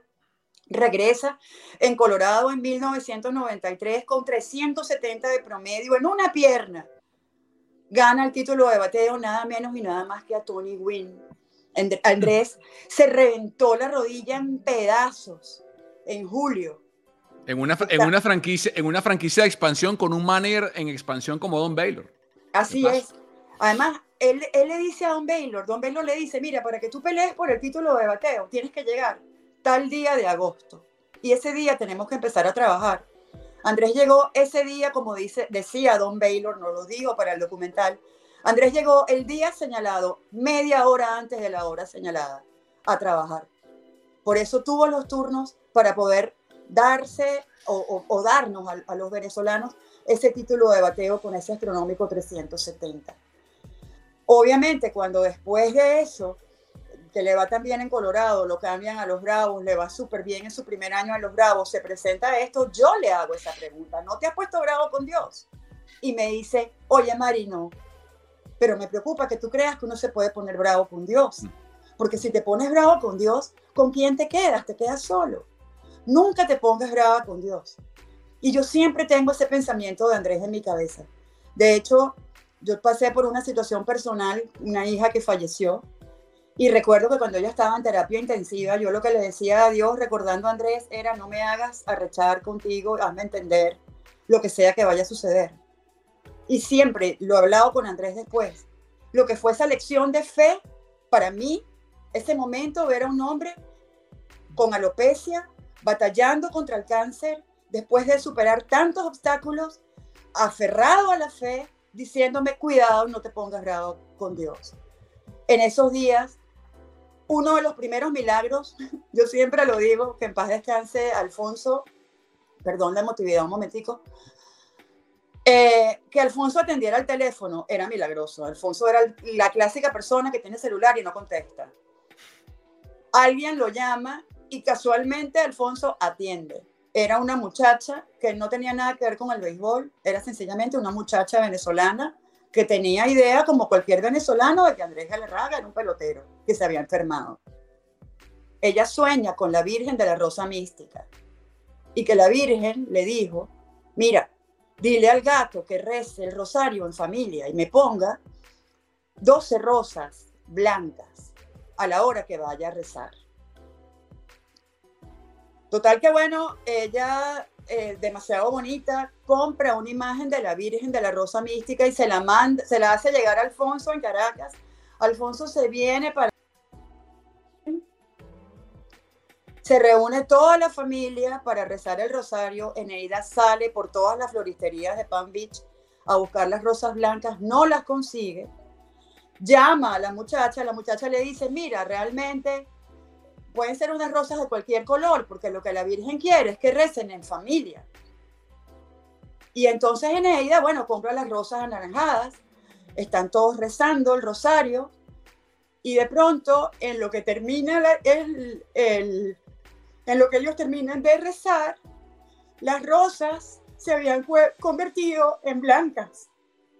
regresa en Colorado en mil novecientos noventa y tres con trescientos setenta de promedio en una pierna. Gana el título de bateo nada menos y nada más que a Tony Gwynn. Andrés se reventó la rodilla en pedazos en julio. En una, en una, franquicia, en una franquicia de expansión con un manager en expansión como Don Baylor. Así es. Además, él, él le dice a Don Baylor, Don Baylor le dice, mira, para que tú pelees por el título de bateo, tienes que llegar tal día de agosto. Y ese día tenemos que empezar a trabajar. Andrés llegó ese día, como dice, decía Don Baylor, no lo digo para el documental, Andrés llegó el día señalado, media hora antes de la hora señalada, a trabajar. Por eso tuvo los turnos para poder darse o, o, o darnos a, a los venezolanos ese título de bateo con ese astronómico trescientos setenta. Obviamente, cuando después de eso, que le va tan bien en Colorado, lo cambian a los Bravos, le va súper bien en su primer año a los Bravos, se presenta esto, yo le hago esa pregunta, ¿no te has puesto bravo con Dios? Y me dice, oye Mari, no, pero me preocupa que tú creas que uno se puede poner bravo con Dios, porque si te pones bravo con Dios, ¿con quién te quedas? Te quedas solo. Nunca te pongas brava con Dios. Y yo siempre tengo ese pensamiento de Andrés en mi cabeza. De hecho, yo pasé por una situación personal, una hija que falleció, y recuerdo que cuando ella estaba en terapia intensiva, yo lo que le decía a Dios, recordando a Andrés, era no me hagas arrechar contigo, hazme entender lo que sea que vaya a suceder. Y siempre lo he hablado con Andrés después. Lo que fue esa lección de fe, para mí, ese momento, ver a un hombre con alopecia, batallando contra el cáncer, después de superar tantos obstáculos, aferrado a la fe, diciéndome, cuidado, no te pongas bravo con Dios. En esos días, uno de los primeros milagros, yo siempre lo digo, que en paz descanse Alfonso, perdón la emotividad un momentico, eh, que Alfonso atendiera el teléfono era milagroso. Alfonso era la clásica persona que tiene celular y no contesta. Alguien lo llama y casualmente Alfonso atiende. Era una muchacha que no tenía nada que ver con el béisbol, era sencillamente una muchacha venezolana que tenía idea, como cualquier venezolano, de que Andrés Galarraga era un pelotero que se había enfermado. Ella sueña con la Virgen de la Rosa Mística y que la Virgen le dijo, mira, dile al gato que rece el rosario en familia y me ponga doce rosas blancas a la hora que vaya a rezar. Total que bueno, ella, eh, demasiado bonita, compra una imagen de la Virgen de la Rosa Mística y se la manda, se la hace llegar a Alfonso en Caracas. Alfonso se viene para... Se reúne toda la familia para rezar el rosario. Eneida sale por todas las floristerías de Palm Beach a buscar las rosas blancas, no las consigue. Llama a la muchacha, la muchacha le dice, mira, realmente... pueden ser unas rosas de cualquier color, porque lo que la Virgen quiere es que recen en familia. Y entonces Eneida, bueno, compra las rosas anaranjadas, están todos rezando el rosario, y de pronto, en lo que termina la, el, el, en lo que ellos terminan de rezar, las rosas se habían convertido en blancas,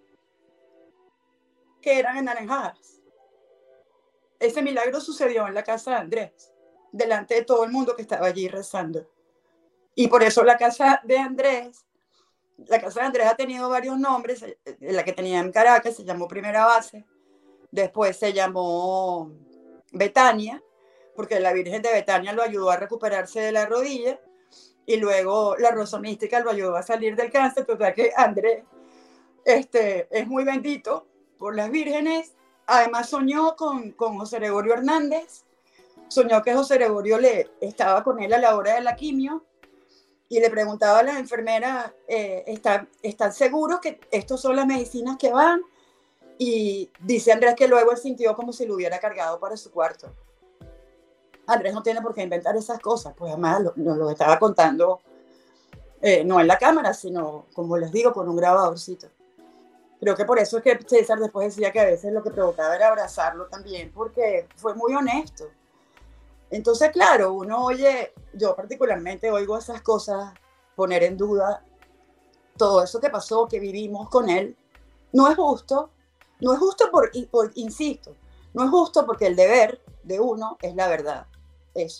que eran anaranjadas. Ese milagro sucedió en la casa de Andrés, delante de todo el mundo que estaba allí rezando. Y por eso la casa de Andrés, la casa de Andrés ha tenido varios nombres. La que tenía en Caracas se llamó Primera Base, después se llamó Betania, porque la Virgen de Betania lo ayudó a recuperarse de la rodilla, y luego la Rosa Mística lo ayudó a salir del cáncer. Total que Andrés este, es muy bendito por las vírgenes. Además soñó con, con José Gregorio Hernández, soñó que José Gregorio le, estaba con él a la hora de la quimio y le preguntaba a las enfermeras, eh, ¿están, ¿están seguros que estos son las medicinas que van? Y dice Andrés que luego él sintió como si lo hubiera cargado para su cuarto. Andrés no tiene por qué inventar esas cosas, pues además lo, nos lo estaba contando Eh, no en la cámara, sino, como les digo, con un grabadorcito. Creo que por eso es que César después decía que a veces lo que provocaba era abrazarlo también, porque fue muy honesto. Entonces, claro, uno oye, yo particularmente oigo esas cosas, poner en duda todo eso que pasó, que vivimos con él. No es justo, no es justo por, por, insisto, no es justo porque el deber de uno es la verdad. Eso.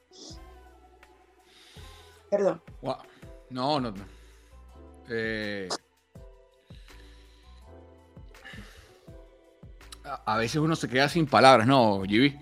Perdón. Wow. No, no, no. Eh, a, a veces uno se queda sin palabras, ¿no, G B?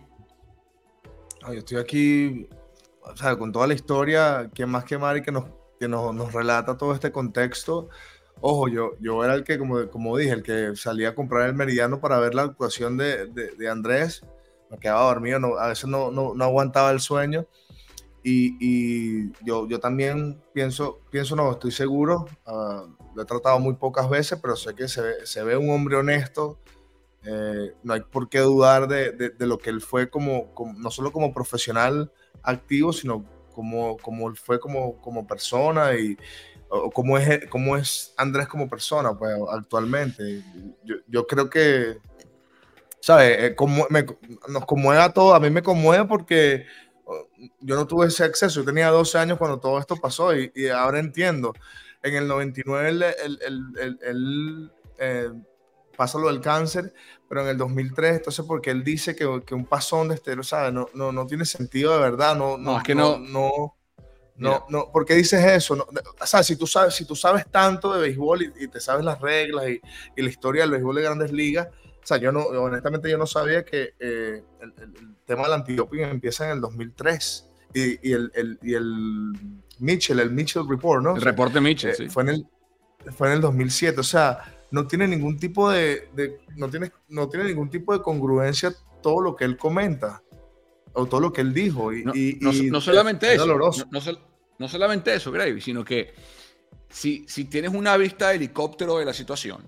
No, yo estoy aquí, o sea, con toda la historia, que más que Mari que nos, que nos, nos relata todo este contexto. Ojo, yo, yo era el que, como, como dije, el que salía a comprar el Meridiano para ver la actuación de, de, de Andrés. Me quedaba dormido, no, a veces no, no, no aguantaba el sueño. Y, y yo, yo también pienso, pienso, no, estoy seguro, uh, lo he tratado muy pocas veces, pero sé que se ve, se ve un hombre honesto. Eh, no hay por qué dudar de, de, de lo que él fue como, como, no solo como profesional activo, sino como, como él fue como, como persona y o cómo es, cómo es Andrés como persona, pues, actualmente. Yo, yo creo que, ¿sabes? Eh, como, me, nos conmueve a todos, a mí me conmueve porque yo no tuve ese acceso, yo tenía doce años cuando todo esto pasó y, y ahora entiendo. En el noventa y nueve él, él, él, él, él eh, pasa lo del cáncer, pero en el dos mil tres, entonces porque él dice que, que un pasón de estero, ¿sabes? No, no, no tiene sentido de verdad, no, no, no es que no, no, no, no, no, ¿por qué dices eso? No, o sea, si tú sabes, si tú sabes tanto de béisbol y, y te sabes las reglas y, y la historia del béisbol de Grandes Ligas, o sea, yo no, honestamente yo no sabía que eh, el, el, el tema del antidoping empieza en el dos mil tres y, y, el, el, y el Mitchell, el Mitchell Report, ¿no? El o sea, reporte Mitchell, eh, sí. Fue en, el, fue en el dos mil siete, o sea, no tiene ningún tipo de, de no, tiene, no tiene ningún tipo de congruencia todo lo que él comenta o todo lo que él dijo y no, y, no, y no solamente es eso, doloroso. no, no, no solamente eso, Gravy, sino que si, si tienes una vista de helicóptero de la situación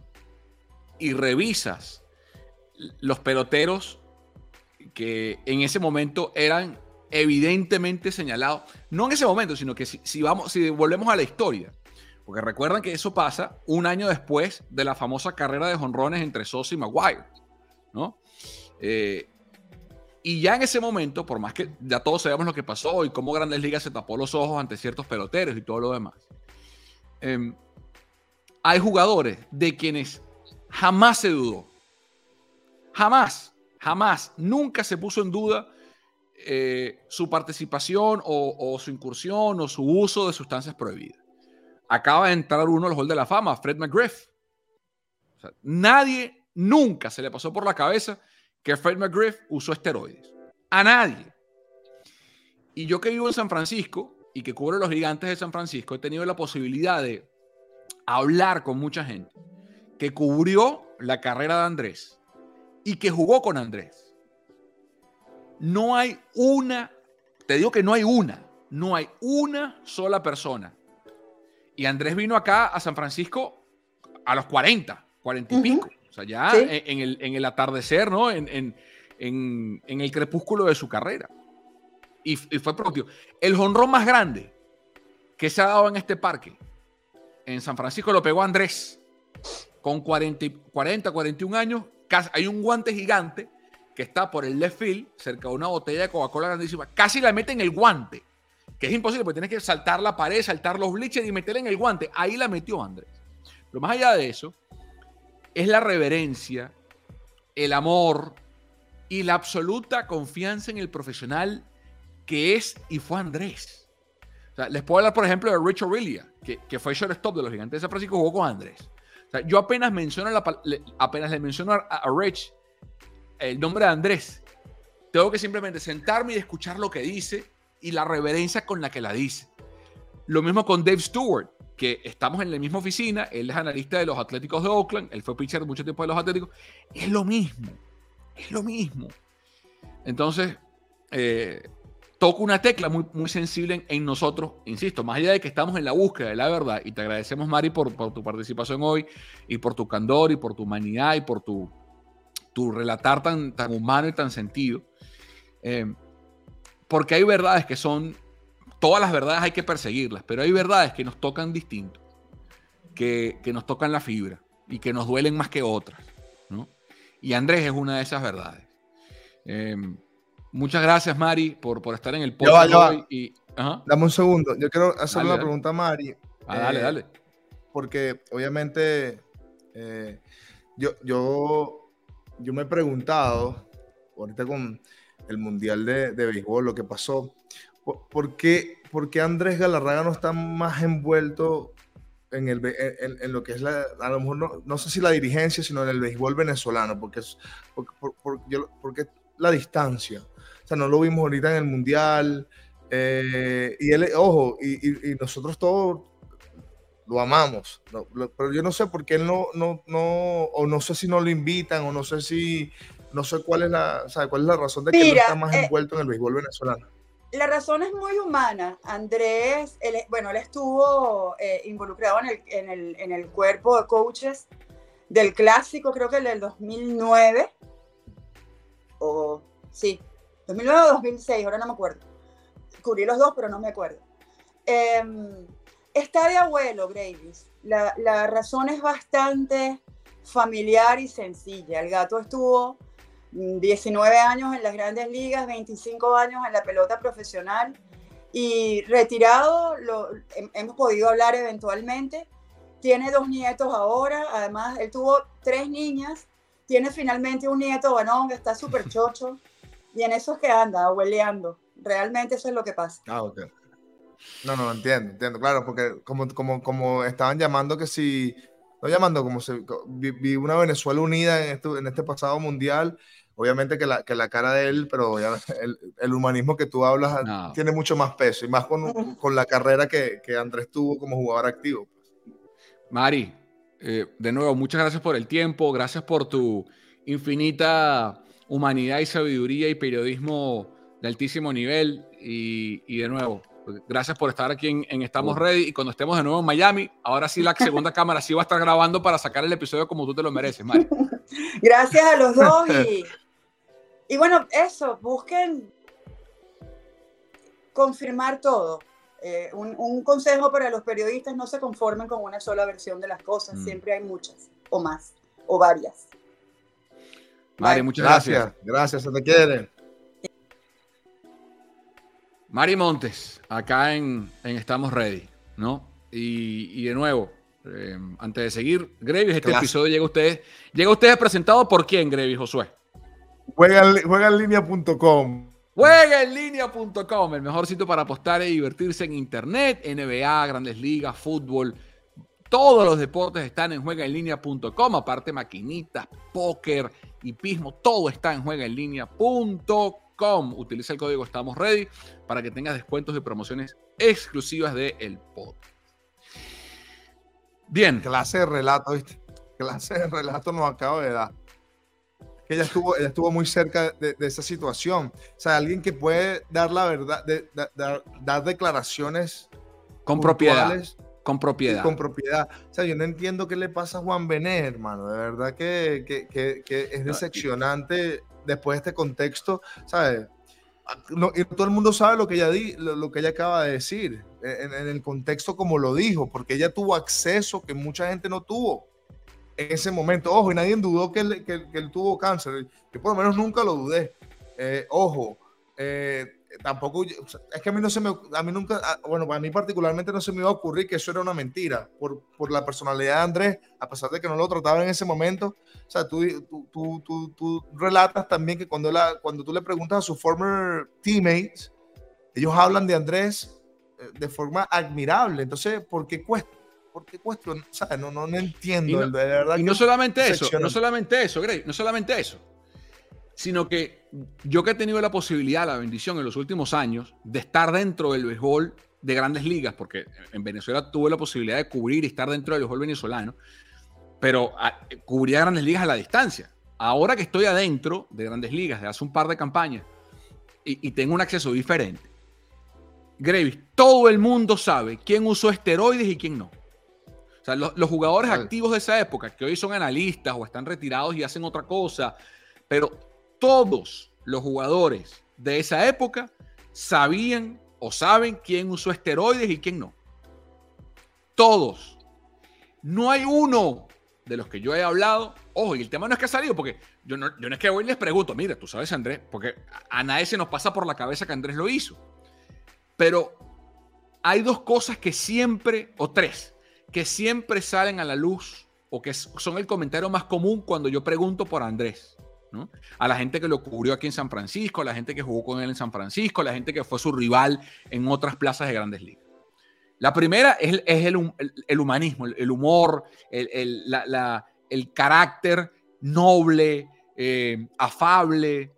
y revisas los peloteros que en ese momento eran evidentemente señalados, no en ese momento, sino que si, si, vamos, si volvemos a la historia, porque recuerdan que eso pasa un año después de la famosa carrera de jonrones entre Sosa y Maguire, ¿no? Eh, y ya en ese momento, por más que ya todos sabemos lo que pasó y cómo Grandes Ligas se tapó los ojos ante ciertos peloteros y todo lo demás, eh, hay jugadores de quienes jamás se dudó. Jamás, jamás, nunca se puso en duda eh, su participación o, o su incursión o su uso de sustancias prohibidas. Acaba de entrar uno al Hall de la Fama, Fred McGriff. O sea, nadie nunca se le pasó por la cabeza que Fred McGriff usó esteroides. A nadie. Y yo que vivo en San Francisco y que cubro los Gigantes de San Francisco, he tenido la posibilidad de hablar con mucha gente que cubrió la carrera de Andrés y que jugó con Andrés. No hay una, te digo que no hay una, no hay una sola persona. Y Andrés vino acá a San Francisco a los cuarenta, cuarenta y uh-huh. pico. O sea, ya ¿sí? en, en, el, en el atardecer, ¿no? En, en, en, en el crepúsculo de su carrera. Y, y fue propio. El jonrón más grande que se ha dado en este parque, en San Francisco, lo pegó Andrés. Con cuarenta, cuarenta, cuarenta y un años, casi, hay un guante gigante que está por el left field, cerca de una botella de Coca-Cola grandísima. Casi la mete en el guante, que es imposible porque tienes que saltar la pared, saltar los bleachers y meterla en el guante. Ahí la metió Andrés. Pero más allá de eso, es la reverencia, el amor y la absoluta confianza en el profesional que es y fue Andrés. O sea, les puedo hablar, por ejemplo, de Rich Aurelia, que, que fue shortstop de los Gigantes de San Francisco, jugó con Andrés. O sea, yo apenas, menciono la, apenas le menciono a, a Rich el nombre de Andrés, tengo que simplemente sentarme y escuchar lo que dice y la reverencia con la que la dice. Lo mismo con Dave Stewart, que estamos en la misma oficina, él es analista de los Atléticos de Oakland, él fue pitcher mucho tiempo de los Atléticos, es lo mismo, es lo mismo. Entonces, eh, toco una tecla muy, muy sensible en, en nosotros, insisto, más allá de que estamos en la búsqueda de la verdad, y te agradecemos, Mari, por, por tu participación hoy, y por tu candor, y por tu humanidad, y por tu, tu relatar tan, tan humano y tan sentido, eh, porque hay verdades que son todas las verdades hay que perseguirlas, pero hay verdades que nos tocan distinto, que, que nos tocan la fibra y que nos duelen más que otras, ¿no? Y Andrés es una de esas verdades. Eh, muchas gracias, Mari, por, por estar en el podcast ya va, ya hoy. va. Y, ajá. Dame un segundo. Yo quiero hacer Dale, una dale. pregunta a Mari. Ah, dale, eh, dale. Porque obviamente eh, yo, yo, yo me he preguntado, ahorita con el Mundial de, de Béisbol, lo que pasó, ¿por, por qué, por qué Andrés Galarraga no está más envuelto en, el, en, en lo que es la, a lo mejor no, no sé si la dirigencia, sino en el béisbol venezolano? Porque, es, por, por, por, yo, porque la distancia. O sea, no lo vimos ahorita en el Mundial. Eh, y él, ojo, y, y, y nosotros todos lo amamos, no, lo, pero yo no sé por qué él no, no, no, o no sé si no lo invitan, o no sé si, no sé cuál es la, o sea, cuál es la razón de que Mira, él no está más eh, envuelto en el béisbol venezolano. La razón es muy humana. Andrés, él, bueno, él estuvo eh, involucrado en el, en, el, en el cuerpo de coaches del clásico, creo que el del dos mil nueve, o sí, dos mil nueve o dos mil seis, ahora no me acuerdo. Cubrí los dos, pero no me acuerdo. Eh, Está de abuelo, Gravis. La, la razón es bastante familiar y sencilla. El gato estuvo diecinueve años en las grandes ligas, veinticinco años en la pelota profesional y retirado, lo, hemos podido hablar eventualmente. Tiene dos nietos ahora, además él tuvo tres niñas, tiene finalmente un nieto varón que está súper chocho y en eso es que anda, abueleando. Realmente eso es lo que pasa. Ah, ok. No, no, entiendo, entiendo, claro, porque como, como, como estaban llamando que si, no llamando como se, vi, vi una Venezuela unida en este, en este pasado mundial, obviamente que la, que la cara de él, pero ya, el, el humanismo que tú hablas no. tiene mucho más peso, y más con, con la carrera que, que Andrés tuvo como jugador activo. Mari, eh, de nuevo, muchas gracias por el tiempo, gracias por tu infinita humanidad y sabiduría y periodismo de altísimo nivel, y, y de nuevo, gracias por estar aquí en, en Estamos uh. Ready, y cuando estemos de nuevo en Miami, ahora sí la segunda cámara sí va a estar grabando para sacar el episodio como tú te lo mereces, Mari. Gracias a los dos y, y bueno, eso, busquen confirmar todo. Eh, un, un consejo para los periodistas: no se conformen con una sola versión de las cosas, mm. siempre hay muchas, o más, o varias. Mari, muchas gracias. Gracias, gracias, se te quiere. Mari Montes, acá en, en Estamos Ready, ¿no? Y, y de nuevo, eh, antes de seguir, Gravis, este Clase. episodio llega a ustedes, llega a ustedes presentado por quién, Gravis, Josué. Juega en línea punto com. Juega en línea punto com, el mejor sitio para apostar y divertirse en internet, N B A, Grandes Ligas, fútbol, todos los deportes están en juega en línea punto com, aparte maquinitas, póker, hipismo, todo está en juega en línea punto com. Utiliza el código Estamos Ready para que tengas descuentos y promociones exclusivas de El Pod. Bien. Clase de relato, ¿viste? Clase de relato nos acaba de dar. Que ella estuvo, ella estuvo muy cerca de, de esa situación. O sea, alguien que puede dar la verdad, de, de, de, dar, dar declaraciones con propiedad. Con propiedad. Con propiedad. O sea, yo no entiendo qué le pasa a Juan Benet, hermano. De verdad que, que, que, que es decepcionante después de este contexto, ¿sabes? No, y todo el mundo sabe lo que ella, di, lo, lo que ella acaba de decir, en, en el contexto como lo dijo, porque ella tuvo acceso que mucha gente no tuvo en ese momento. Ojo, y nadie dudó que él, que, que él tuvo cáncer. Yo por lo menos nunca lo dudé. Eh, ojo, eh, tampoco, es que a mí no se me, a mí nunca, bueno, a mí particularmente no se me iba a ocurrir que eso era una mentira, por, por la personalidad de Andrés, a pesar de que no lo trataba en ese momento. O sea, tú, tú, tú, tú, tú relatas también que cuando, la, cuando tú le preguntas a sus former teammates, ellos hablan de Andrés de forma admirable. Entonces, ¿por qué cuesta? ¿Por qué cuesta? O sea, no, no, no entiendo. Y no, de verdad y no solamente eso, no solamente eso, Grey, no solamente eso, sino que yo que he tenido la posibilidad, la bendición en los últimos años de estar dentro del béisbol de Grandes Ligas, porque en Venezuela tuve la posibilidad de cubrir y estar dentro del béisbol venezolano, pero a, cubría Grandes Ligas a la distancia. Ahora que estoy adentro de Grandes Ligas, de hace un par de campañas, y, y tengo un acceso diferente, Gravis, todo el mundo sabe quién usó esteroides y quién no. O sea, los, los jugadores Ay. activos de esa época, que hoy son analistas o están retirados y hacen otra cosa, pero todos los jugadores de esa época sabían o saben quién usó esteroides y quién no. Todos. No hay uno de los que yo he hablado. Ojo, y el tema no es que ha salido, porque yo no, yo no es que voy y les pregunto, mira, tú sabes, Andrés, porque a nadie se nos pasa por la cabeza que Andrés lo hizo. Pero hay dos cosas que siempre, o tres, que siempre salen a la luz, o que son el comentario más común cuando yo pregunto por Andrés, ¿no? A la gente que lo cubrió aquí en San Francisco, a la gente que jugó con él en San Francisco, a la gente que fue su rival en otras plazas de Grandes Ligas. La primera es, es el, el, el humanismo, el, el humor, el, el, la, la, el carácter noble, eh, afable,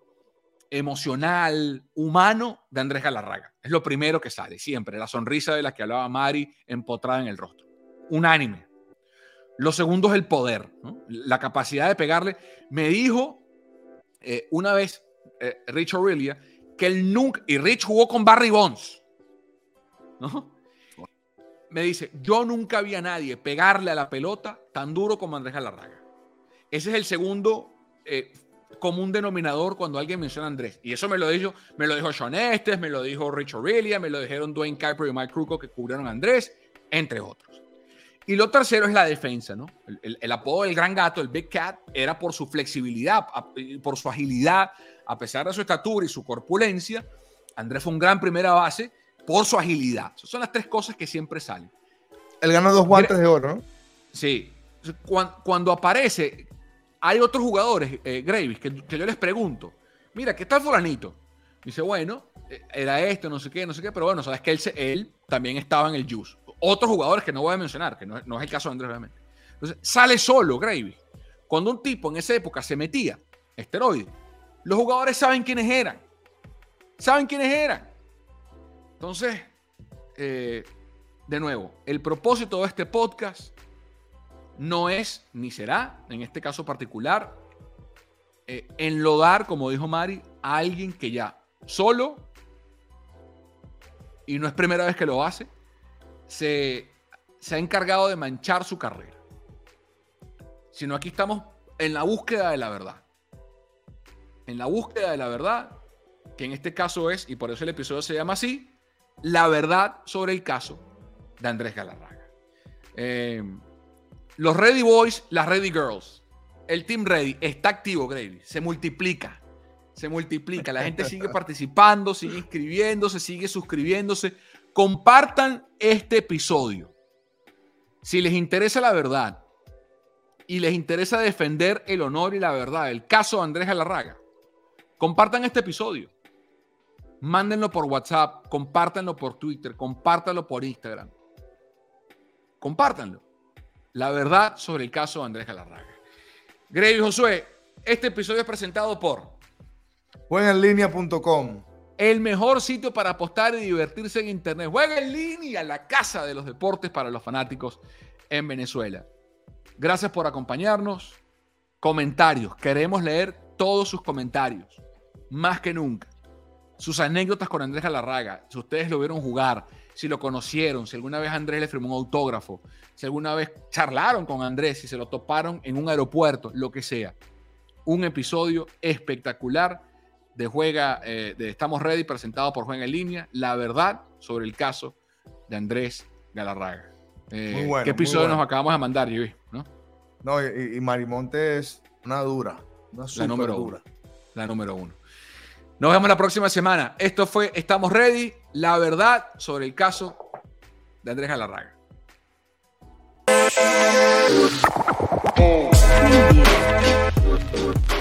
emocional, humano de Andrés Galarraga. Es lo primero que sale, siempre. La sonrisa de la que hablaba Mari empotrada en el rostro. Unánime. Lo segundo es el poder, ¿no? La capacidad de pegarle. Me dijo eh, una vez eh, Rich Aurelia que él nunca... Y Rich jugó con Barry Bonds, ¿no? Me dice, yo nunca vi a nadie pegarle a la pelota tan duro como Andrés Galarraga. Ese es el segundo eh, común denominador cuando alguien menciona a Andrés. Y eso me lo dijo, me lo dijo Sean Estes, me lo dijo Rich Aurelia, me lo dijeron Dwayne Kuiper y Mike Krukow, que cubrieron a Andrés, entre otros. Y lo tercero es la defensa, ¿no? El, el, el apodo del Gran Gato, el Big Cat, era por su flexibilidad, por su agilidad, a pesar de su estatura y su corpulencia. Andrés fue un gran primera base por su agilidad. Esas son las tres cosas que siempre salen. Él ganó dos guantes de oro, ¿no? Sí. Cuando, cuando aparece, hay otros jugadores, eh, Gravis, que, que yo les pregunto, mira, ¿qué tal fulanito? Dice, bueno, era esto, no sé qué, no sé qué, pero bueno, sabes que él, él también estaba en el Juice. Otros jugadores que no voy a mencionar, que no, no es el caso de Andrés, obviamente. Entonces, sale solo Gravis. Cuando un tipo en esa época se metía esteroides, los jugadores saben quiénes eran. Saben quiénes eran. Entonces, eh, de nuevo, el propósito de este podcast no es, ni será, en este caso particular, eh, enlodar, como dijo Mari, a alguien que ya solo, y no es primera vez que lo hace, se, se ha encargado de manchar su carrera. Sino aquí estamos en la búsqueda de la verdad. En la búsqueda de la verdad, que en este caso es, y por eso el episodio se llama así, la verdad sobre el caso de Andrés Galarraga. Eh, los Ready Boys, las Ready Girls, el Team Ready está activo, Grady. Se multiplica, se multiplica. La gente sigue participando, sigue inscribiéndose, sigue suscribiéndose. Compartan este episodio. Si les interesa la verdad y les interesa defender el honor y la verdad del caso de Andrés Galarraga, compartan este episodio. Mándenlo por WhatsApp, compártanlo por Twitter, compártanlo por Instagram. Compártanlo. La verdad sobre el caso de Andrés Galarraga. Grady Josué, este episodio es presentado por juega en línea punto com. El mejor sitio para apostar y divertirse en internet. Juega en línea, la casa de los deportes para los fanáticos en Venezuela. Gracias por acompañarnos. Comentarios. Queremos leer todos sus comentarios. Más que nunca. Sus anécdotas con Andrés Galarraga. Si ustedes lo vieron jugar, si lo conocieron, si alguna vez Andrés le firmó un autógrafo, si alguna vez charlaron con Andrés, si se lo toparon en un aeropuerto, lo que sea. Un episodio espectacular de Juega, eh, de Estamos Ready, presentado por Juega en Línea. La verdad sobre el caso de Andrés Galarraga. Eh, muy bueno, ¿Qué episodio bueno. nos acabamos de mandar, Yubi? ¿No? No, y, y Marimonte es una dura. Una La número dura. uno. La número uno. Nos vemos la próxima semana. Esto fue Estamos Ready, la verdad sobre el caso de Andrés Galarraga. Oh.